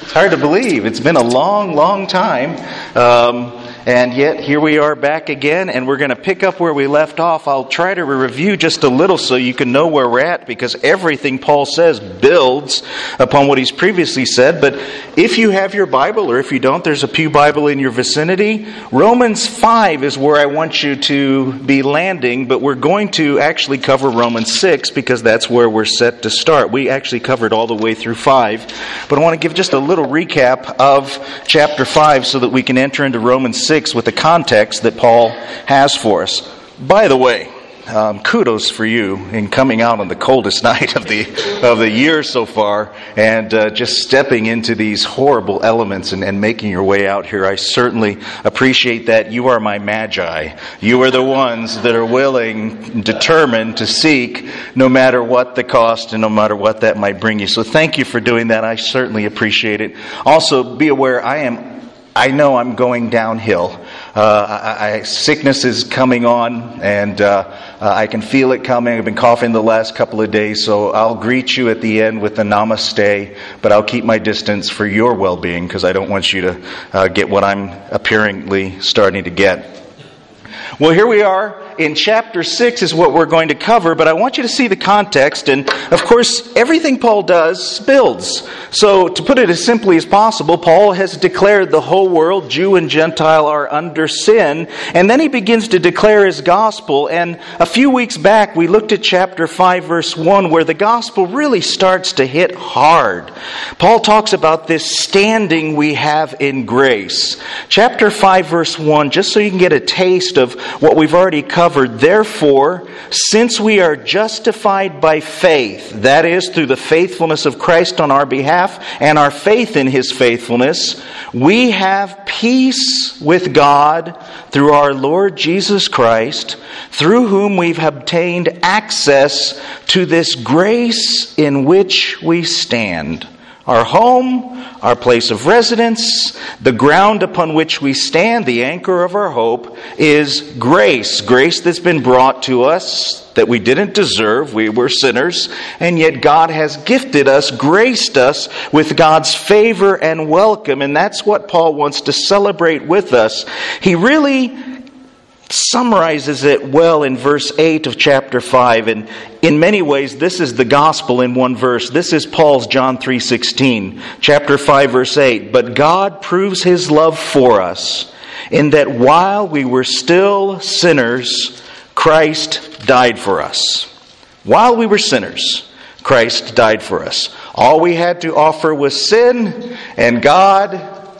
It's hard to believe. It's been a long, long time. And yet, here we are back again, and we're going to pick up where we left off. I'll try to review just a little so you can know where we're at, because everything Paul says builds upon what he's previously said. But if you have your Bible, or if you don't, there's a pew Bible in your vicinity. Romans 5 is where I want you to be landing, but we're going to actually cover Romans 6, because that's where we're set to start. We actually covered all the way through 5, but I want to give just a little recap of chapter 5 so that we can enter into Romans 6 with the context that Paul has for us. By the way, kudos for you in coming out on the coldest night of the year so far and just stepping into these horrible elements and making your way out here. I certainly appreciate that. You are my magi. You are the ones that are willing, determined to seek no matter what the cost and no matter what that might bring you. So thank you for doing that. I certainly appreciate it. Also, be aware, I know I'm going downhill. Sickness is coming on, and I can feel it coming. I've been coughing the last couple of days, so I'll greet you at the end with the namaste, but I'll keep my distance for your well-being, because I don't want you to get what I'm apparently starting to get. Well, here we are. In chapter 6 is what we're going to cover, but I want you to see the context, and of course, everything Paul does builds. So, to put it as simply as possible, Paul has declared the whole world, Jew and Gentile, are under sin, and then he begins to declare his gospel, and a few weeks back, we looked at chapter 5, verse 1, where the gospel really starts to hit hard. Paul talks about this standing we have in grace. Chapter 5, verse 1, just so you can get a taste of what we've already covered. Therefore, since we are justified by faith, that is, through the faithfulness of Christ on our behalf and our faith in His faithfulness, we have peace with God through our Lord Jesus Christ, through whom we've obtained access to this grace in which we stand. Our home, our place of residence, the ground upon which we stand, the anchor of our hope, is grace. Grace that's been brought to us that we didn't deserve. We were sinners, and yet God has gifted us, graced us with God's favor and welcome, and that's what Paul wants to celebrate with us. He really summarizes it well in verse 8 of chapter 5, and in many ways this is the gospel in one verse. This is Paul's John 3:16, chapter 5 verse 8. But God proves His love for us in that while we were still sinners, Christ died for us. While we were sinners, Christ died for us. All we had to offer was sin, and God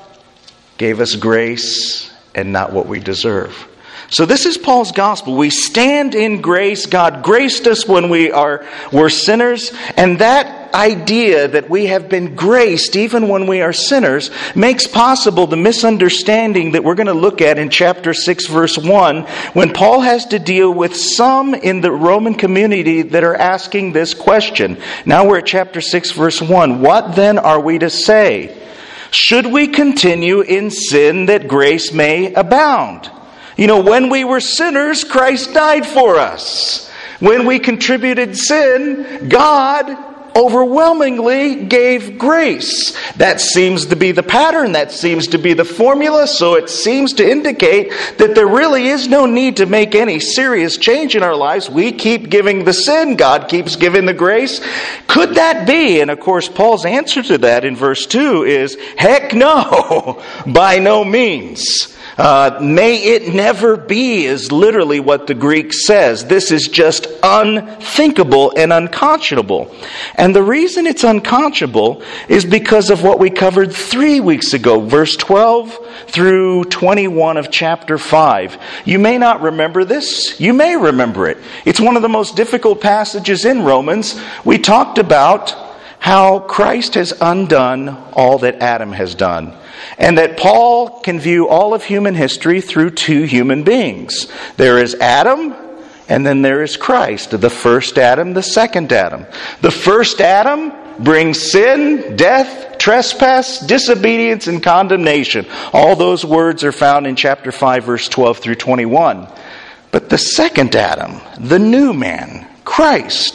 gave us grace and not what we deserve. So this is Paul's gospel. We stand in grace. God graced us when we're sinners. And that idea that we have been graced even when we are sinners makes possible the misunderstanding that we're going to look at in chapter 6 verse 1, when Paul has to deal with some in the Roman community that are asking this question. Now we're at chapter 6 verse 1. What then are we to say? Should we continue in sin that grace may abound? You know, when we were sinners, Christ died for us. When we contributed sin, God overwhelmingly gave grace. That seems to be the pattern. That seems to be the formula. So it seems to indicate that there really is no need to make any serious change in our lives. We keep giving the sin. God keeps giving the grace. Could that be? And of course, Paul's answer to that in verse 2 is, heck no, by no means. May it never be is literally what the Greek says. This is just unthinkable and unconscionable. And the reason it's unconscionable is because of what we covered 3 weeks ago, verse 12 through 21 of chapter 5. You may not remember this. You may remember it. It's one of the most difficult passages in Romans. We talked about how Christ has undone all that Adam has done. And that Paul can view all of human history through two human beings. There is Adam, and then there is Christ. The first Adam, the second Adam. The first Adam brings sin, death, trespass, disobedience, and condemnation. All those words are found in chapter 5, verse 12 through 21. But the second Adam, the new man, Christ,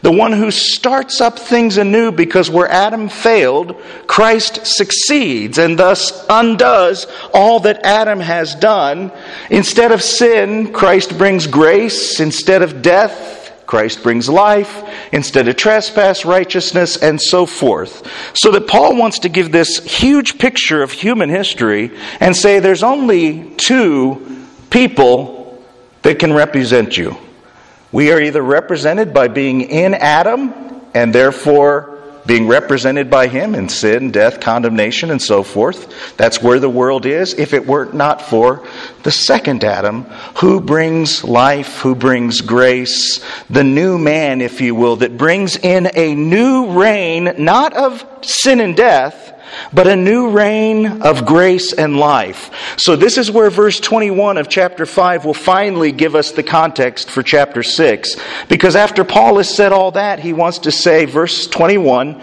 The one who starts up things anew, because where Adam failed, Christ succeeds and thus undoes all that Adam has done. Instead of sin, Christ brings grace. Instead of death, Christ brings life. Instead of trespass, righteousness, and so forth. So that Paul wants to give this huge picture of human history and say there's only two people that can represent you. We are either represented by being in Adam and therefore being represented by him in sin, death, condemnation, and so forth. That's where the world is, if it were not for the second Adam, who brings life, who brings grace, the new man, if you will, that brings in a new reign, not of sin and death, but a new reign of grace and life. So this is where verse 21 of chapter 5 will finally give us the context for chapter 6. Because after Paul has said all that, he wants to say, verse 21,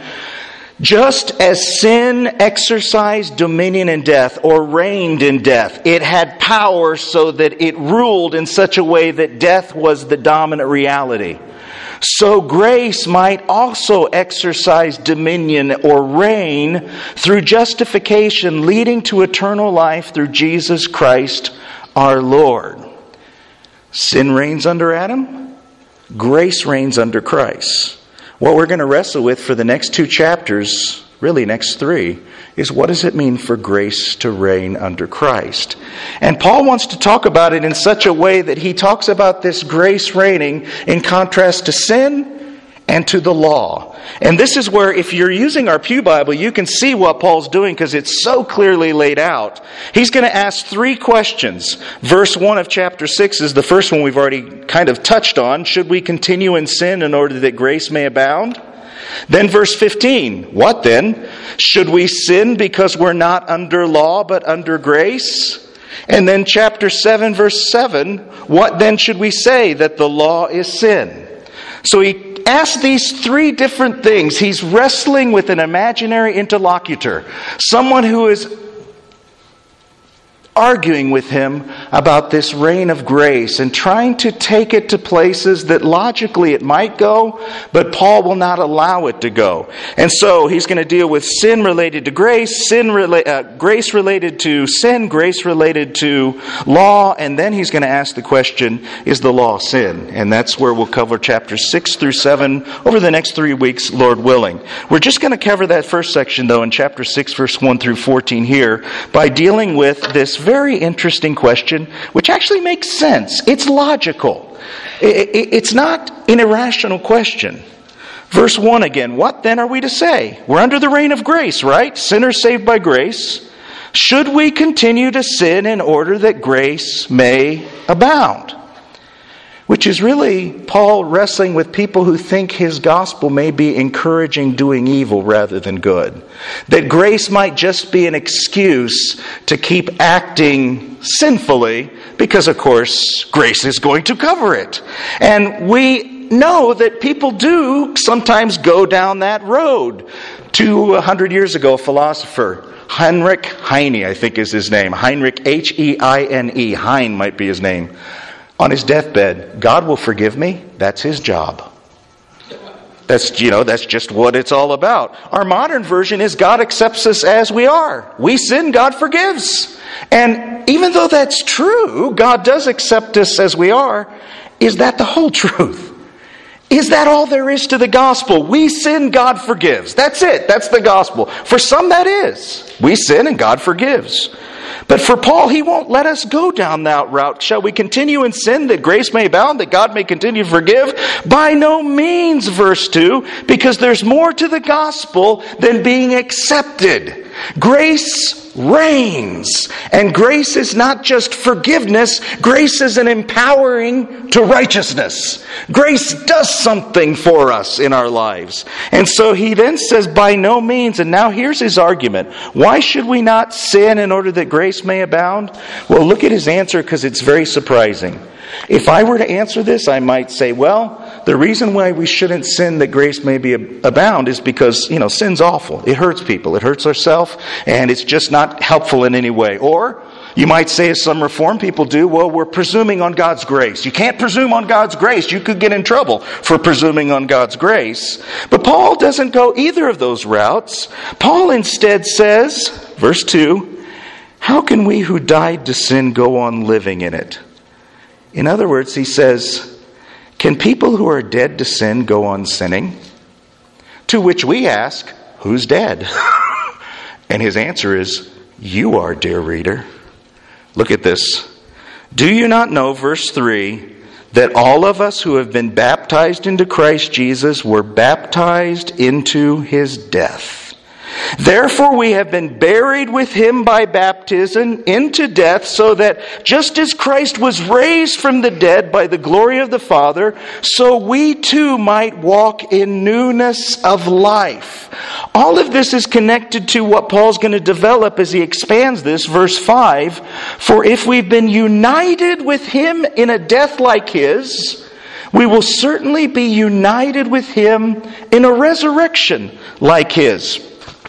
just as sin exercised dominion in death, or reigned in death, it had power so that it ruled in such a way that death was the dominant reality. So grace might also exercise dominion or reign through justification, leading to eternal life through Jesus Christ our Lord. Sin reigns under Adam. Grace reigns under Christ. What we're going to wrestle with for the next 2 chapters, really next 3, is what does it mean for grace to reign under Christ? And Paul wants to talk about it in such a way that he talks about this grace reigning in contrast to sin and to the law. And this is where, if you're using our Pew Bible, you can see what Paul's doing because it's so clearly laid out. He's going to ask 3 questions. Verse 1 of chapter 6 is the first one we've already kind of touched on. Should we continue in sin in order that grace may abound? Then verse 15, what then? Should we sin because we're not under law but under grace? And then chapter 7, verse 7, what then should we say? That the law is sin. So he asks these 3 different things. He's wrestling with an imaginary interlocutor, someone who is arguing with him about this reign of grace and trying to take it to places that logically it might go, but Paul will not allow it to go. And so he's going to deal with sin related to grace, grace related to sin, grace related to law, and then he's going to ask the question, is the law sin? And that's where we'll cover chapters 6 through 7 over the next 3 weeks, Lord willing. We're just going to cover that first section, though, in chapter 6, verse 1 through 14 here, by dealing with this very interesting question, which actually makes sense. It's logical. It's not an irrational question. Verse 1 again, what then are we to say? We're under the reign of grace, right? Sinners saved by grace. Should we continue to sin in order that grace may abound? Which is really Paul wrestling with people who think his gospel may be encouraging doing evil rather than good. That grace might just be an excuse to keep acting sinfully because, of course, grace is going to cover it. And we know that people do sometimes go down that road. 200 years ago, a philosopher, Heinrich Heine, I think is his name. Heinrich, H-E-I-N-E. Heine might be his name. On his deathbed, God will forgive me. That's his job. That's just what it's all about. Our modern version is God accepts us as we are. We sin, God forgives. And even though that's true, God does accept us as we are, is that the whole truth? Is that all there is to the gospel? We sin, God forgives. That's it. That's the gospel. For some, that is. We sin and God forgives. But for Paul, he won't let us go down that route. Shall we continue in sin that grace may abound, that God may continue to forgive? By no means, verse 2, because there's more to the gospel than being accepted. Grace reigns. And grace is not just forgiveness. Grace is an empowering to righteousness. Grace does something for us in our lives. And so he then says, by no means. And now here's his argument. Why should we not sin in order that grace may abound? Well, look at his answer because it's very surprising. If I were to answer this, I might say, well, the reason why we shouldn't sin that grace may be abound is because, sin's awful. It hurts people. It hurts ourselves, and it's just not helpful in any way. Or, You might say, as some Reformed people do, well, we're presuming on God's grace. You can't presume on God's grace. You could get in trouble for presuming on God's grace. But Paul doesn't go either of those routes. Paul instead says, verse 2, how can we who died to sin go on living in it? In other words, he says, can people who are dead to sin go on sinning? To which we ask, who's dead? And his answer is, you are, dear reader. Look at this. Do you not know, verse 3, that all of us who have been baptized into Christ Jesus were baptized into his death? Therefore we have been buried with him by baptism into death, so that just as Christ was raised from the dead by the glory of the Father, so we too might walk in newness of life. All of this is connected to what Paul's going to develop as he expands this, verse 5. For if we've been united with him in a death like his, we will certainly be united with him in a resurrection like his.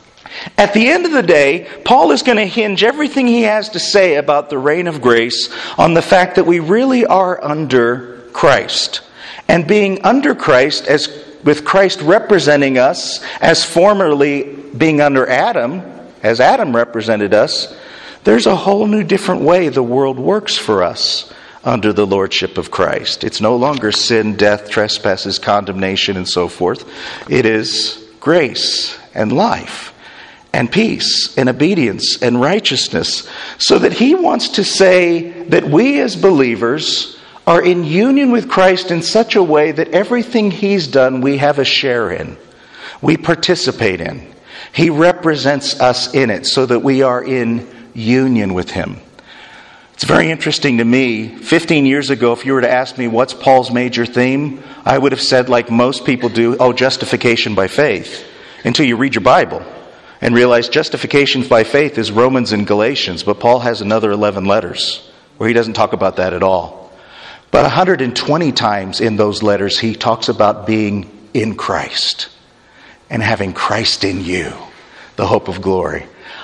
At the end of the day, Paul is going to hinge everything he has to say about the reign of grace on the fact that we really are under Christ. And being under Christ, as with Christ representing us as formerly being under Adam, as Adam represented us, there's a whole new different way the world works for us under the lordship of Christ. It's no longer sin, death, trespasses, condemnation, and so forth. It is grace and life and peace and obedience and righteousness. So that he wants to say that we as believers are in union with Christ in such a way that everything he's done we have a share in. We participate in. He represents us in it so that we are in union with him. It's very interesting to me. 15 years ago, if you were to ask me what's Paul's major theme, I would have said, like most people do, justification by faith. Until you read your Bible and realize justification by faith is Romans and Galatians, but Paul has another 11 letters where he doesn't talk about that at all. But 120 times in those letters he talks about being in Christ and having Christ in you, the hope of glory.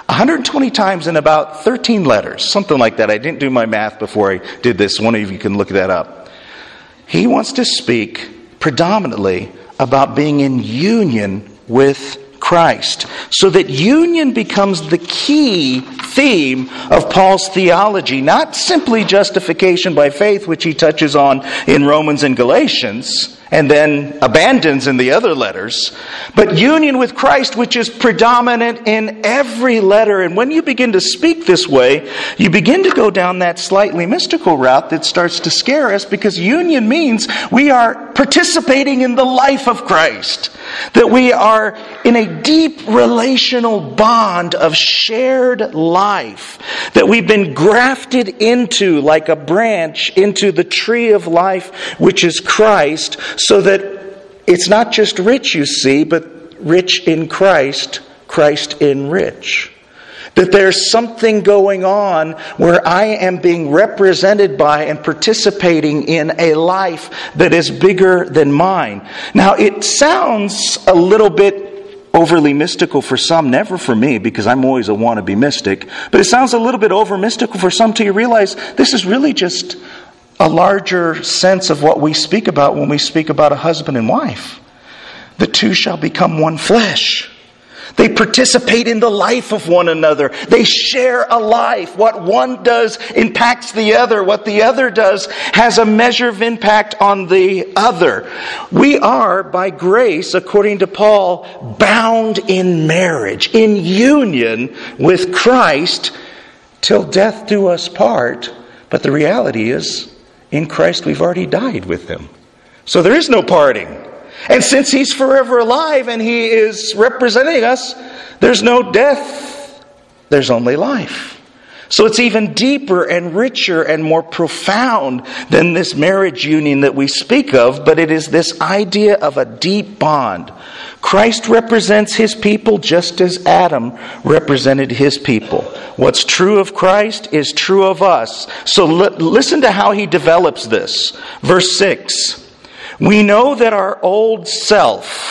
120 times in about 13 letters, something like that. I didn't do my math before I did this. One of you can look that up. He wants to speak predominantly about being in union with Christ, so that union becomes the key theme of Paul's theology, not simply justification by faith, which he touches on in Romans and Galatians, and then abandons in the other letters, but union with Christ, which is predominant in every letter. And when you begin to speak this way, you begin to go down that slightly mystical route that starts to scare us, because union means we are participating in the life of Christ, that we are in a deep relational bond of shared life, that we've been grafted into like a branch into the tree of life, which is Christ, so that it's not just rich, you see, but rich in Christ, Christ in rich. That there's something going on where I am being represented by and participating in a life that is bigger than mine. Now, it sounds a little bit overly mystical for some, never for me, because I'm always a wannabe mystic, but it sounds a little bit over mystical for some till you realize this is really just a larger sense of what we speak about when we speak about a husband and wife. The two shall become one flesh. They participate in the life of one another. They share a life. What one does impacts the other. What the other does has a measure of impact on the other. We are, by grace, according to Paul, bound in marriage, in union with Christ, till death do us part. But the reality is, in Christ we've already died with him. So there is no parting. And since he's forever alive and he is representing us, there's no death, there's only life. So it's even deeper and richer and more profound than this marriage union that we speak of, but it is this idea of a deep bond. Christ represents his people just as Adam represented his people. What's true of Christ is true of us. So listen to how he develops this. Verse 6. We know that our old self,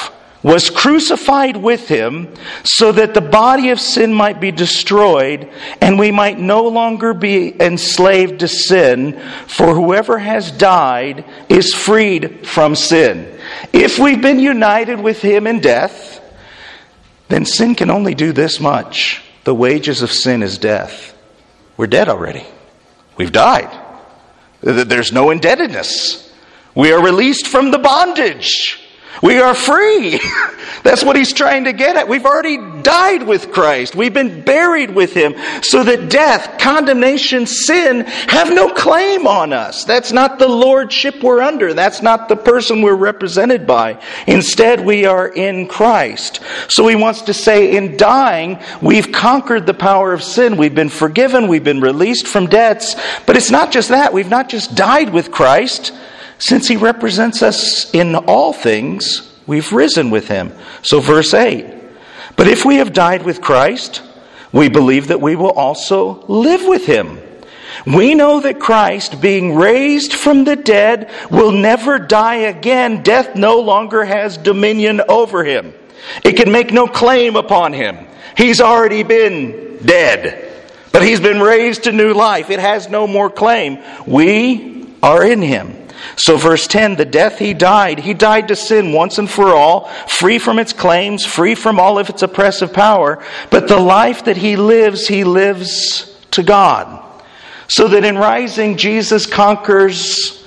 was crucified with him so that the body of sin might be destroyed and we might no longer be enslaved to sin, for whoever has died is freed from sin. If we've been united with him in death, then sin can only do this much. The wages of sin is death. We're dead already. We've died. There's no indebtedness. We are released from the bondage. We are free. That's what he's trying to get at. We've already died with Christ. We've been buried with him so that death, condemnation, sin have no claim on us. That's not the lordship we're under. That's not the person we're represented by. Instead, we are in Christ. So he wants to say, in dying, we've conquered the power of sin. We've been forgiven. We've been released from debts. But it's not just that. We've not just died with Christ. Since he represents us in all things, we've risen with him. So verse 8, but if we have died with Christ, we believe that we will also live with him. We know that Christ, being raised from the dead, will never die again. Death no longer has dominion over him. It can make no claim upon him. He's already been dead, but he's been raised to new life. It has no more claim. We are in him. So verse 10, the death he died to sin once and for all, free from its claims, free from all of its oppressive power. But the life that he lives to God. So that in rising, Jesus conquers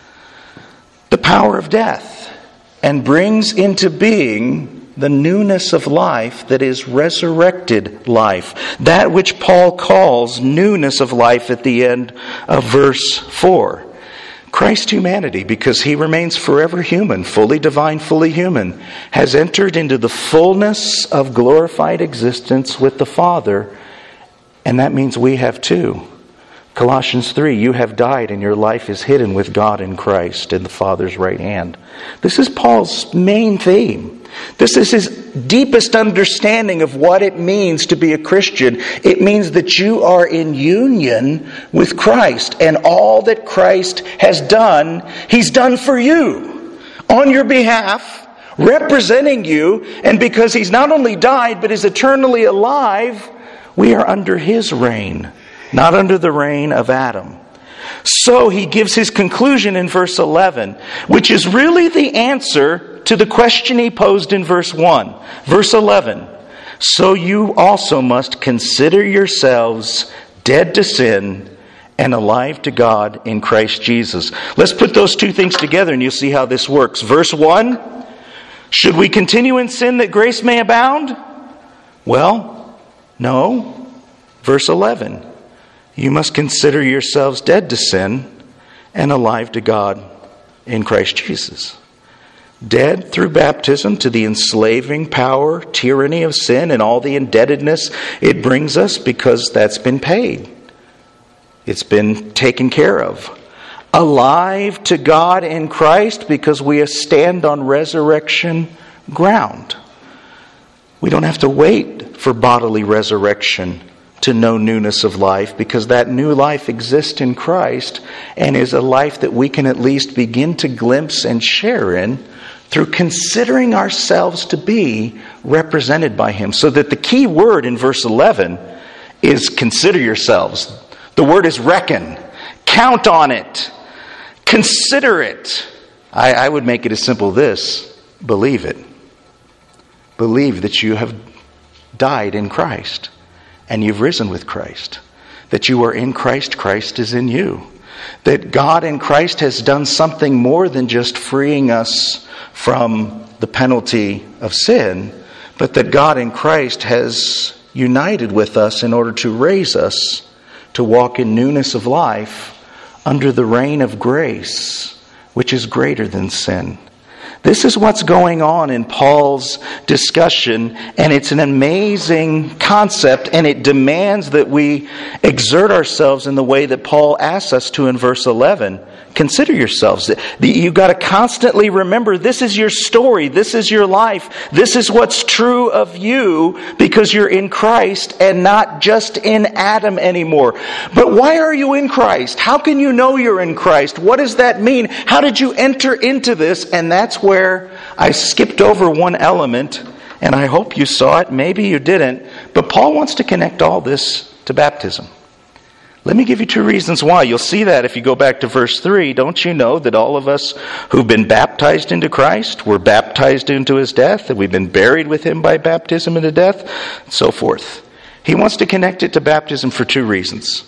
the power of death and brings into being the newness of life that is resurrected life. That which Paul calls newness of life at the end of verse 4. Christ's humanity, because he remains forever human, fully divine, fully human, has entered into the fullness of glorified existence with the Father, and that means we have too. Colossians 3, you have died and your life is hidden with God in Christ in the Father's right hand. This is Paul's main theme. This is his deepest understanding of what it means to be a Christian. It means that you are in union with Christ. And all that Christ has done, he's done for you. On your behalf, representing you. And because he's not only died, but is eternally alive, we are under his reign, not under the reign of Adam. So he gives his conclusion in verse 11, which is really the answer to the question he posed in verse 1. Verse 11, so you also must consider yourselves dead to sin and alive to God in Christ Jesus. Let's put those two things together and you'll see how this works. Verse 1, should we continue in sin that grace may abound? Well, no. Verse 11, you must consider yourselves dead to sin and alive to God in Christ Jesus. Dead through baptism to the enslaving power, tyranny of sin, and all the indebtedness it brings us because that's been paid. It's been taken care of. Alive to God in Christ because we stand on resurrection ground. We don't have to wait for bodily resurrection to know newness of life, because that new life exists in Christ and is a life that we can at least begin to glimpse and share in through considering ourselves to be represented by him. So that the key word in verse 11 is consider yourselves. The word is reckon. Count on it. Consider it. I would make it as simple as this. Believe it. Believe that you have died in Christ and you've risen with Christ. That you are in Christ, Christ is in you. That God in Christ has done something more than just freeing us from the penalty of sin, but that God in Christ has united with us in order to raise us to walk in newness of life under the reign of grace, which is greater than sin. This is what's going on in Paul's discussion, and it's an amazing concept, and it demands that we exert ourselves in the way that Paul asks us to in verse 11. Consider yourselves. You've got to constantly remember this is your story, this is your life, this is what's true of you because you're in Christ and not just in Adam anymore. But why are you in Christ? How can you know you're in Christ? What does that mean? How did you enter into this? And that's where where I skipped over one element, and I hope you saw it. Maybe you didn't. But Paul wants to connect all this to baptism. Let me give you 2 reasons why. You'll see that if you go back to verse 3. Don't you know that all of us who've been baptized into Christ were baptized into His death, that we've been buried with Him by baptism into death, and so forth. He wants to connect it to baptism for 2 reasons.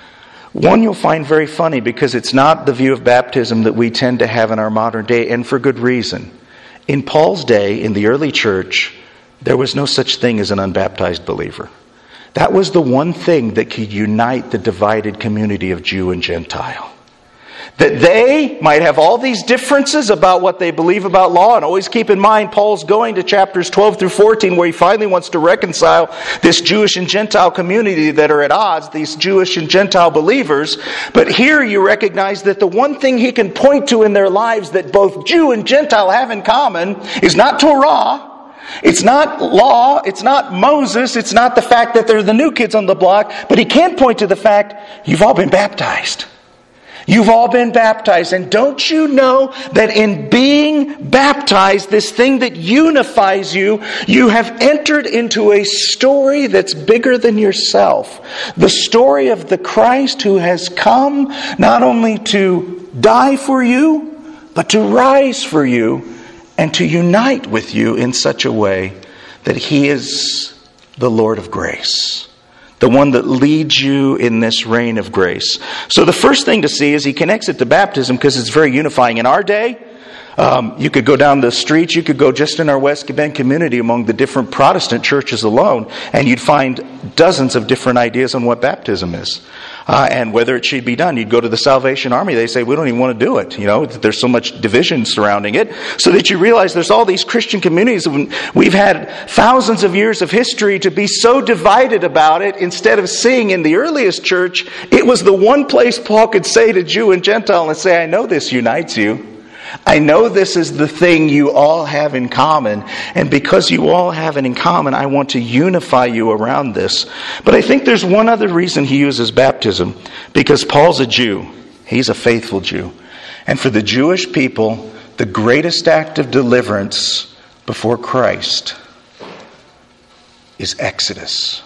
One you'll find very funny because it's not the view of baptism that we tend to have in our modern day, and for good reason. In Paul's day, in the early church, there was no such thing as an unbaptized believer. That was the one thing that could unite the divided community of Jew and Gentile. That they might have all these differences about what they believe about law, and always keep in mind Paul's going to chapters 12 through 14 where he finally wants to reconcile this Jewish and Gentile community that are at odds, these Jewish and Gentile believers. But here you recognize that the one thing he can point to in their lives that both Jew and Gentile have in common is not Torah, it's not law, it's not Moses, it's not the fact that they're the new kids on the block, but he can point to the fact you've all been baptized. You've all been baptized. And don't you know that in being baptized, this thing that unifies you, you have entered into a story that's bigger than yourself. The story of the Christ who has come not only to die for you, but to rise for you and to unite with you in such a way that He is the Lord of grace. The one that leads you in this reign of grace. So the first thing to see is he connects it to baptism because it's very unifying. In our day, you could go down the streets, you could go just in our West Bend community among the different Protestant churches alone, and you'd find dozens of different ideas on what baptism is. And whether it should be done. You'd go to the Salvation Army, they say, we don't even want to do it. You know, there's so much division surrounding it. So that you realize there's all these Christian communities. We've had thousands of years of history to be so divided about it, instead of seeing in the earliest church, it was the one place Paul could say to Jew and Gentile and say, I know this unites you. I know this is the thing you all have in common, and because you all have it in common, I want to unify you around this. But I think there's one other reason he uses baptism, because Paul's a Jew. He's a faithful Jew. And for the Jewish people, the greatest act of deliverance before Christ is Exodus.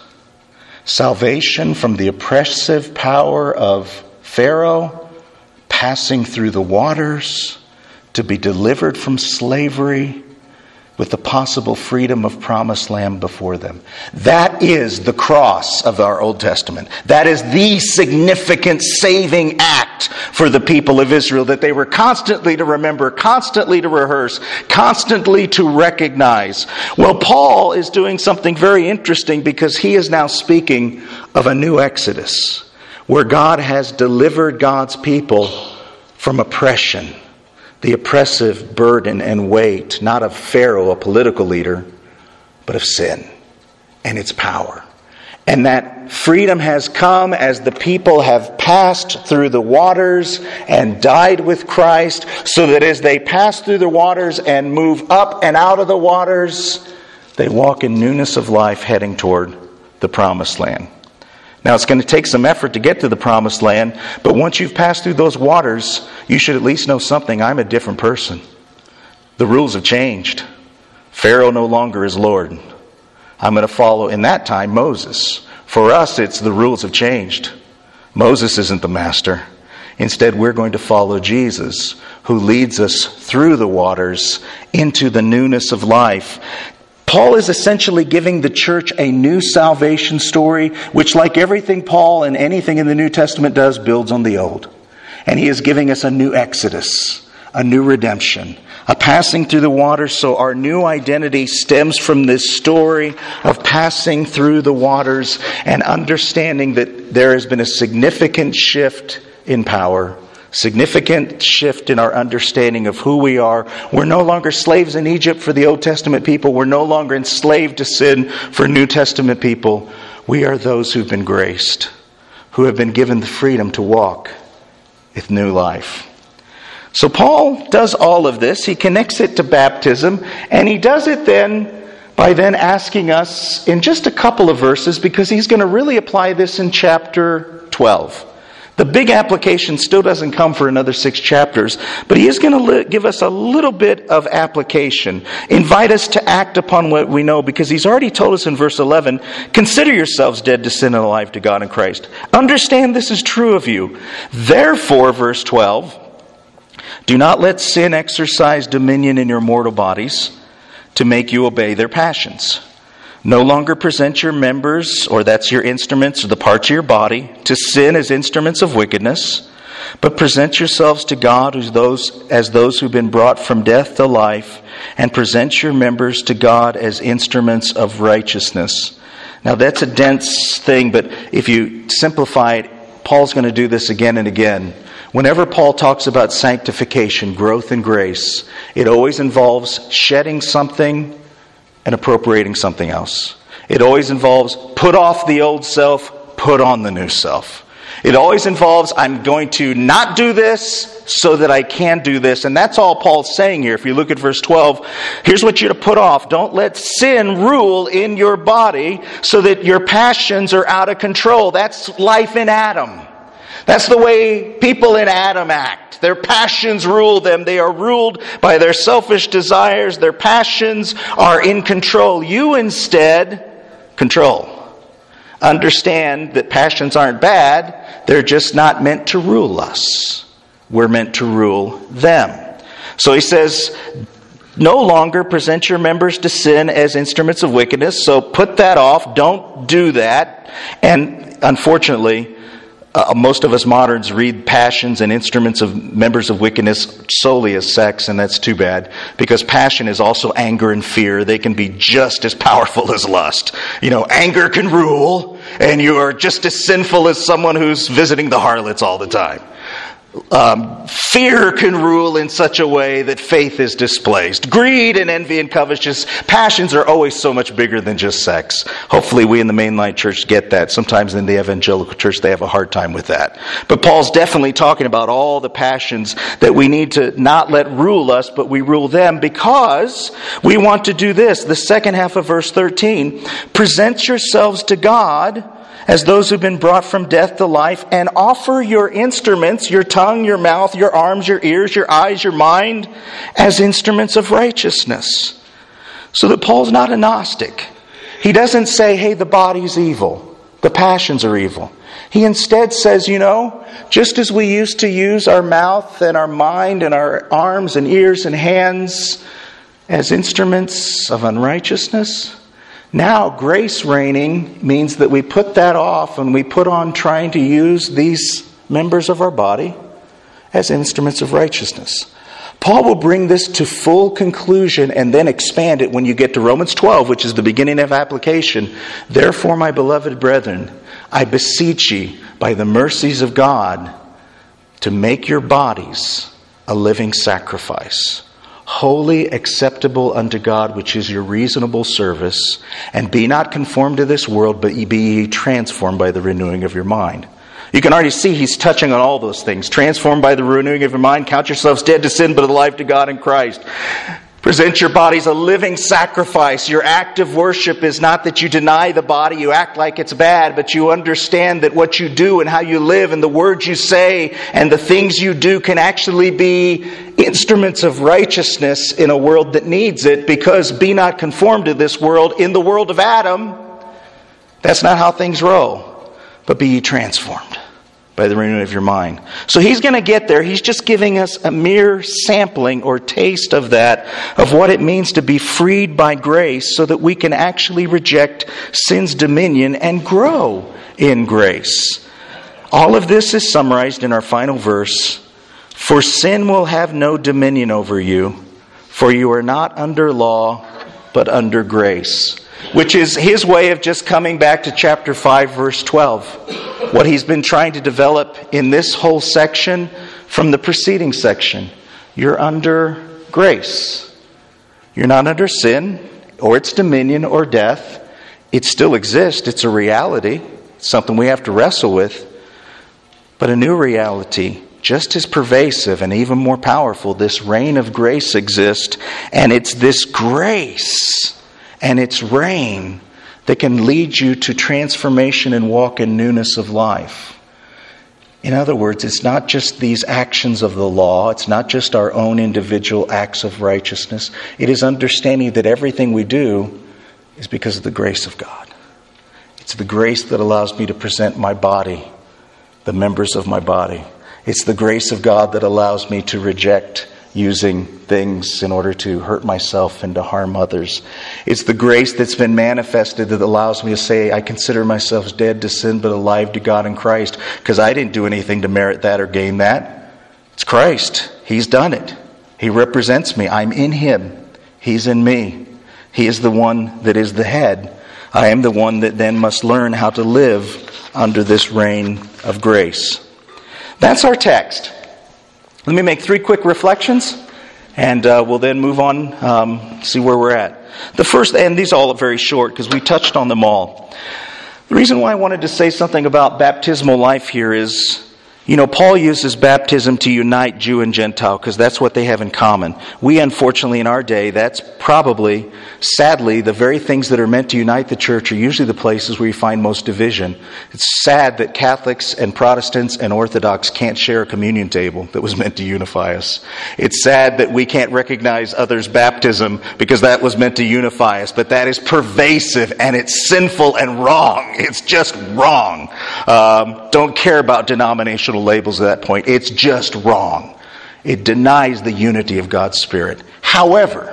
Salvation from the oppressive power of Pharaoh, passing through the waters, to be delivered from slavery with the possible freedom of promised land before them. That is the cross of our Old Testament. That is the significant saving act for the people of Israel that they were constantly to remember, constantly to rehearse, constantly to recognize. Well, Paul is doing something very interesting because he is now speaking of a new Exodus where God has delivered God's people from oppression. The oppressive burden and weight, not of Pharaoh, a political leader, but of sin and its power. And that freedom has come as the people have passed through the waters and died with Christ, so that as they pass through the waters and move up and out of the waters, they walk in newness of life heading toward the promised land. Now, it's going to take some effort to get to the promised land, but once you've passed through those waters, you should at least know something. I'm a different person. The rules have changed. Pharaoh no longer is Lord. I'm going to follow, in that time, Moses. For us, it's the rules have changed. Moses isn't the master. Instead, we're going to follow Jesus, who leads us through the waters into the newness of life. Paul is essentially giving the church a new salvation story, which, like everything Paul and anything in the New Testament does, builds on the old. And he is giving us a new exodus, a new redemption, a passing through the waters. So our new identity stems from this story of passing through the waters and understanding that there has been a significant shift in power, significant shift in our understanding of who we are. We're no longer slaves in Egypt for the Old Testament people. We're no longer enslaved to sin for New Testament people. We are those who've been graced, who have been given the freedom to walk with new life. So Paul does all of this. He connects it to baptism, and he does it by asking us in just a couple of verses, because he's going to really apply this in chapter 12. The big application still doesn't come for another 6 chapters, but he is going to give us a little bit of application. Invite us to act upon what we know, because he's already told us in verse 11, consider yourselves dead to sin and alive to God in Christ. Understand this is true of you. Therefore, verse 12, do not let sin exercise dominion in your mortal bodies to make you obey their passions. No longer present your members, or that's your instruments, or the parts of your body, to sin as instruments of wickedness, but present yourselves to God as those who've been brought from death to life, and present your members to God as instruments of righteousness. Now that's a dense thing, but if you simplify it, Paul's going to do this again and again. Whenever Paul talks about sanctification, growth in grace, it always involves shedding something and appropriating something else. It always involves put off the old self, put on the new self. It always involves I'm going to not do this so that I can do this. And that's all Paul's saying here. If you look at verse 12, here's what you're to put off. Don't let sin rule in your body so that your passions are out of control. That's life in Adam. That's the way people in Adam act. Their passions rule them. They are ruled by their selfish desires. Their passions are in control. You instead control. Understand that passions aren't bad. They're just not meant to rule us. We're meant to rule them. So he says, no longer present your members to sin as instruments of wickedness. So put that off. Don't do that. And unfortunately, most of us moderns read passions and instruments of members of wickedness solely as sex, and that's too bad, because passion is also anger and fear. They can be just as powerful as lust. Anger can rule, and you are just as sinful as someone who's visiting the harlots all the time. Fear can rule in such a way that faith is displaced. Greed and envy and covetousness, passions are always so much bigger than just sex. Hopefully we in the mainline church get that. Sometimes in the evangelical church they have a hard time with that. But Paul's definitely talking about all the passions that we need to not let rule us, but we rule them, because we want to do this. The second half of verse 13, present yourselves to God as those who've been brought from death to life, and offer your instruments, your tongue, your mouth, your arms, your ears, your eyes, your mind, as instruments of righteousness. So that Paul's not a Gnostic. He doesn't say, hey, the body's evil, the passions are evil. He instead says, just as we used to use our mouth and our mind and our arms and ears and hands as instruments of unrighteousness, now, grace reigning means that we put that off and we put on trying to use these members of our body as instruments of righteousness. Paul will bring this to full conclusion and then expand it when you get to Romans 12, which is the beginning of application. Therefore, my beloved brethren, I beseech ye by the mercies of God to make your bodies a living sacrifice, holy, acceptable unto God, which is your reasonable service. And be not conformed to this world, but ye be transformed by the renewing of your mind. You can already see he's touching on all those things. Transformed by the renewing of your mind. Count yourselves dead to sin, but alive to God in Christ. Present your bodies a living sacrifice. Your act of worship is not that you deny the body, you act like it's bad, but you understand that what you do and how you live and the words you say and the things you do can actually be instruments of righteousness in a world that needs it, because be not conformed to this world. In the world of Adam, that's not how things roll, but be ye transformed by the renewing of your mind. So he's going to get there. He's just giving us a mere sampling or taste of that, of what it means to be freed by grace so that we can actually reject sin's dominion and grow in grace. All of this is summarized in our final verse. For sin will have no dominion over you, for you are not under law, but under grace. Which is his way of just coming back to chapter 5, verse 12. What he's been trying to develop in this whole section from the preceding section. You're under grace. You're not under sin, or its dominion, or death. It still exists. It's a reality. It's something we have to wrestle with. But a new reality, just as pervasive and even more powerful, this reign of grace exists. And it's this grace and its reign that can lead you to transformation and walk in newness of life. In other words, it's not just these actions of the law. It's not just our own individual acts of righteousness. It is understanding that everything we do is because of the grace of God. It's the grace that allows me to present my body, the members of my body. It's the grace of God that allows me to reject using things in order to hurt myself and to harm others. It's the grace that's been manifested that allows me to say, I consider myself dead to sin but alive to God in Christ, because I didn't do anything to merit that or gain that. It's Christ. He's done it. He represents me. I'm in Him. He's in me. He is the one that is the head. I am the one that then must learn how to live under this reign of grace. That's our text. Let me make 3 quick reflections, and we'll then move on, see where we're at. The first, and these all are very short because we touched on them all. The reason why I wanted to say something about baptismal life here is, Paul uses baptism to unite Jew and Gentile because that's what they have in common. We, unfortunately, in our day, that's probably, sadly, the very things that are meant to unite the church are usually the places where you find most division. It's sad that Catholics and Protestants and Orthodox can't share a communion table that was meant to unify us. It's sad that we can't recognize others' baptism because that was meant to unify us. But that is pervasive and it's sinful and wrong. It's just wrong. Don't care about denominational labels at that point. It's just wrong. It denies the unity of God's Spirit. However,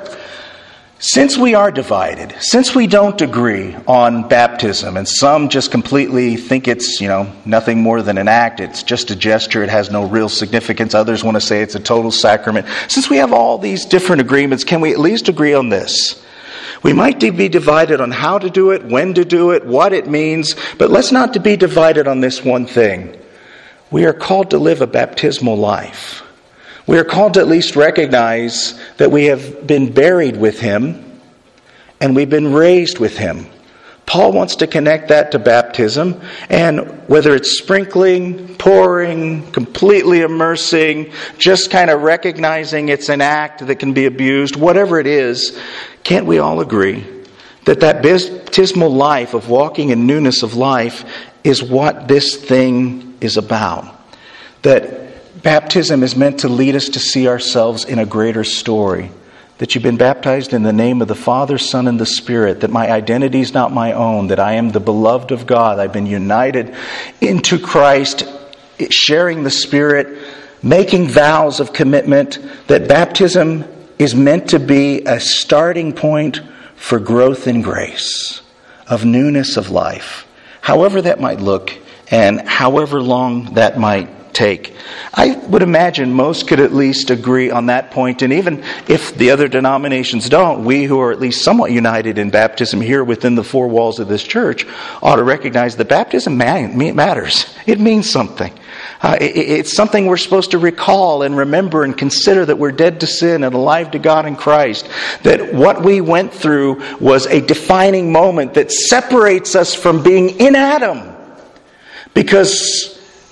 since we are divided, since we don't agree on baptism, and some just completely think it's, nothing more than an act, it's just a gesture, it has no real significance, others want to say it's a total sacrament. Since we have all these different agreements, can we at least agree on this? We might be divided on how to do it, when to do it, what it means, but let's not be divided on this one thing. We are called to live a baptismal life. We are called to at least recognize that we have been buried with Him and we've been raised with Him. Paul wants to connect that to baptism, and whether it's sprinkling, pouring, completely immersing, just kind of recognizing it's an act that can be abused, whatever it is, can't we all agree that baptismal life of walking in newness of life is what this thing is about? That baptism is meant to lead us to see ourselves in a greater story. That you've been baptized in the name of the Father, Son, and the Spirit. That my identity is not my own. That I am the beloved of God. I've been united into Christ, sharing the Spirit, making vows of commitment. That baptism is meant to be a starting point for growth in grace, of newness of life. However that might look, and however long that might take. I would imagine most could at least agree on that point, and even if the other denominations don't, we who are at least somewhat united in baptism here within the 4 walls of this church ought to recognize that baptism matters. It means something. It's something we're supposed to recall and remember and consider, that we're dead to sin and alive to God in Christ. That what we went through was a defining moment that separates us from being in Adam. Because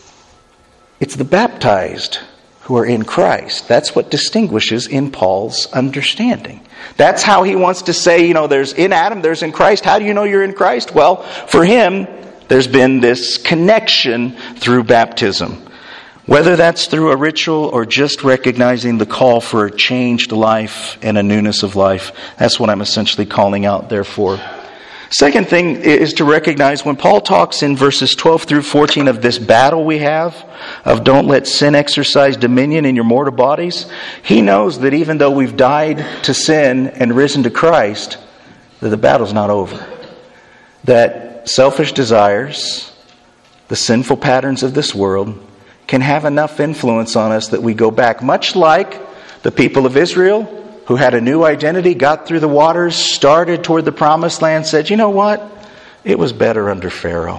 it's the baptized who are in Christ. That's what distinguishes in Paul's understanding. That's how he wants to say, there's in Adam, there's in Christ. How do you know you're in Christ? Well, for him, there's been this connection through baptism. Whether that's through a ritual or just recognizing the call for a changed life and a newness of life. That's what I'm essentially calling out there for. Second thing is to recognize when Paul talks in verses 12 through 14 of this battle we have, of don't let sin exercise dominion in your mortal bodies, he knows that even though we've died to sin and risen to Christ, that the battle's not over. That selfish desires, the sinful patterns of this world, can have enough influence on us that we go back, much like the people of Israel who had a new identity, got through the waters, started toward the promised land, said, you know what? It was better under Pharaoh.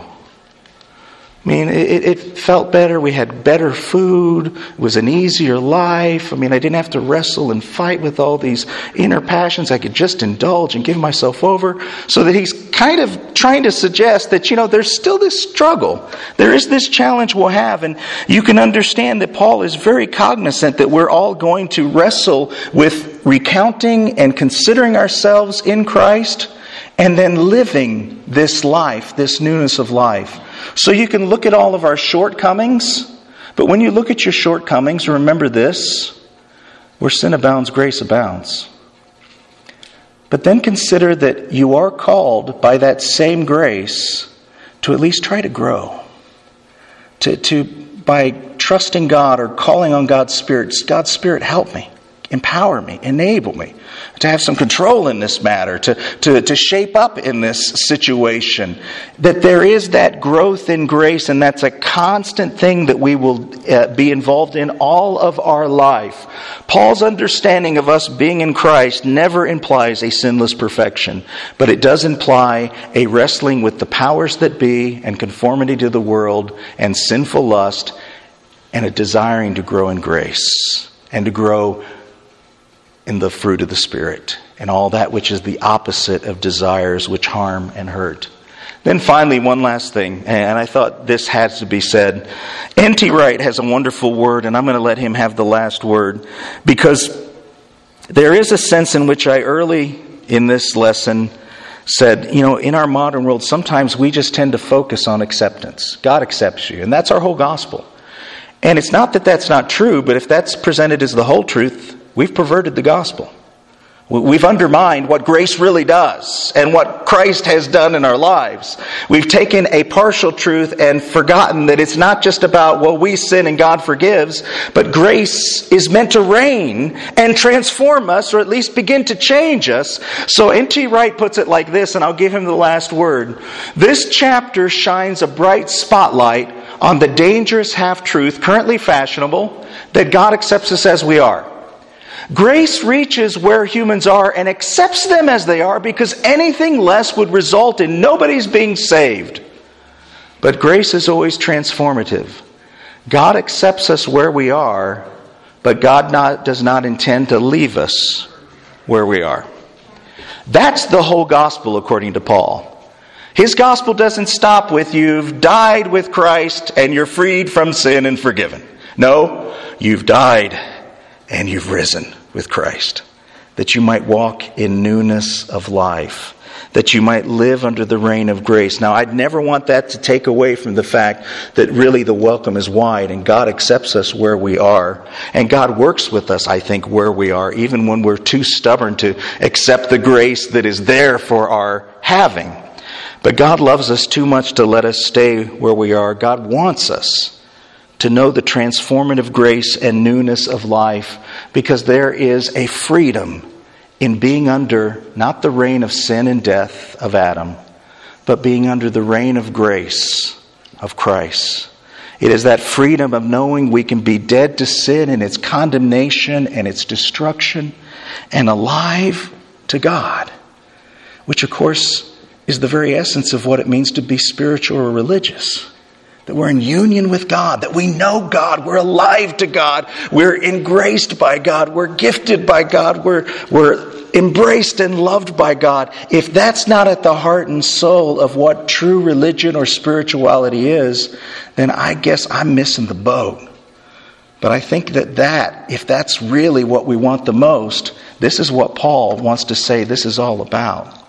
It felt better. We had better food. It was an easier life. I didn't have to wrestle and fight with all these inner passions. I could just indulge and give myself over. So that he's kind of trying to suggest that, there's still this struggle. There is this challenge we'll have. And you can understand that Paul is very cognizant that we're all going to wrestle with recounting and considering ourselves in Christ, and then living this life, this newness of life. So you can look at all of our shortcomings, But when you look at your shortcomings, remember this: where sin abounds, grace abounds. But then consider that you are called by that same grace to at least try to grow. By trusting God or calling on God's Spirit, help me, empower me, enable me to have some control in this matter, to shape up in this situation. That there is that growth in grace, and that's a constant thing that we will be involved in all of our life. Paul's understanding of us being in Christ never implies a sinless perfection, but it does imply a wrestling with the powers that be and conformity to the world and sinful lust, and a desiring to grow in grace and to grow in the fruit of the Spirit and all that which is the opposite of desires which harm and hurt. Then finally, one last thing, and I thought this has to be said. N.T. Wright has a wonderful word, and I'm going to let him have the last word, because there is a sense in which I early in this lesson said, in our modern world, sometimes we just tend to focus on acceptance. God accepts you, and that's our whole gospel. And it's not that that's not true, but if that's presented as the whole truth, we've perverted the gospel. We've undermined what grace really does and what Christ has done in our lives. We've taken a partial truth and forgotten that it's not just about, we sin and God forgives, but grace is meant to reign and transform us, or at least begin to change us. So N.T. Wright puts it like this, and I'll give him the last word. This chapter shines a bright spotlight on the dangerous half-truth currently fashionable, that God accepts us as we are. Grace reaches where humans are and accepts them as they are, because anything less would result in nobody's being saved. But grace is always transformative. God accepts us where we are, but God does not intend to leave us where we are. That's the whole gospel according to Paul. His gospel doesn't stop with you've died with Christ and you're freed from sin and forgiven. No, you've died and you've risen with Christ, that you might walk in newness of life, that you might live under the reign of grace. Now, I'd never want that to take away from the fact that really the welcome is wide, and God accepts us where we are, and God works with us, I think, where we are, even when we're too stubborn to accept the grace that is there for our having. But God loves us too much to let us stay where we are. God wants us to know the transformative grace and newness of life, because there is a freedom in being under not the reign of sin and death of Adam, but being under the reign of grace of Christ. It is that freedom of knowing we can be dead to sin and its condemnation and its destruction, and alive to God, which of course is the very essence of what it means to be spiritual or religious. That we're in union with God, that we know God, we're alive to God, we're engraced by God, we're gifted by God, we're embraced and loved by God. If that's not at the heart and soul of what true religion or spirituality is, then I guess I'm missing the boat. But I think that if that's really what we want the most, this is what Paul wants to say this is all about.